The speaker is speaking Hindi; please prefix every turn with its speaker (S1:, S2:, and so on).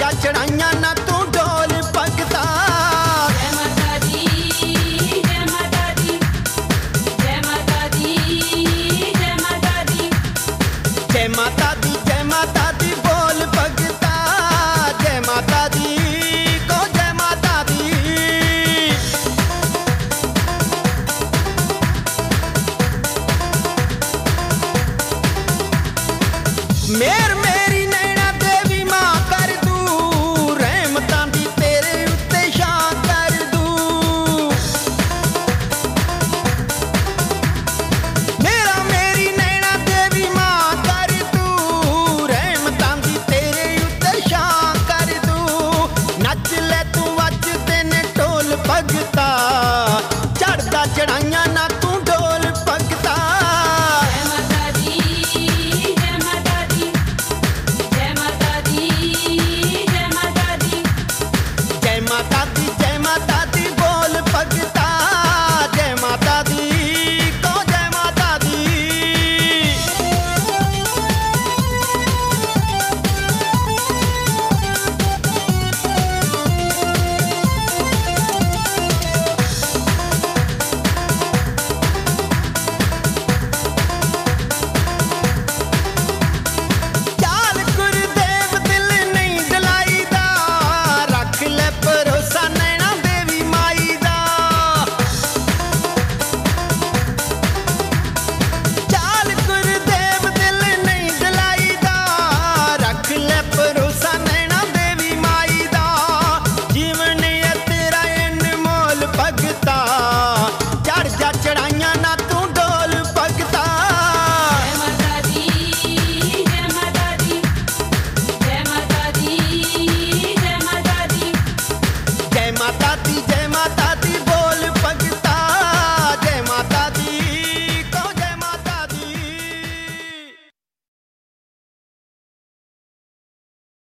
S1: चढ़दा चढ़ाइया ना तू ढोल भगता।
S2: जय माता दी जय माता दी जय माता दी जय माता दी
S1: जय माता दी जय माता दी बोल भगता। जय माता दी को जय माता दी। मेर मेरी नैना देवी मां कर दू रहमतां दी तेरे उत्ते शां कर दू। मेरा मेरी नैना देवी मां कर दू रहमतां दी तेरे उत्ते शां कर दू। नच ले तू वज दिन ढोल भगता चढ़दा चढ़ाइया ना तू ढोल भगता।
S2: जय माता दी जय माता दी जय माता दी जय माता दी
S1: जय माता दी जय माता दी बोल भगता। जय माता दी को जय माता दी। चाल गुरुदेव दिल नहीं डलाईदा रख ले भरोसा नैना देवी माई दा। चाल गुरुदेव दिल नहीं डलाईदा रख ले भरोसा नैना देवी माई दा। जीवन है तेरा अनमोल भगता चढ़ जा चढ़ाइया ना तू ढोल भगता।
S2: जय माता दी जय माता दी जय माता दी जय माता दी
S1: जय माता दी जय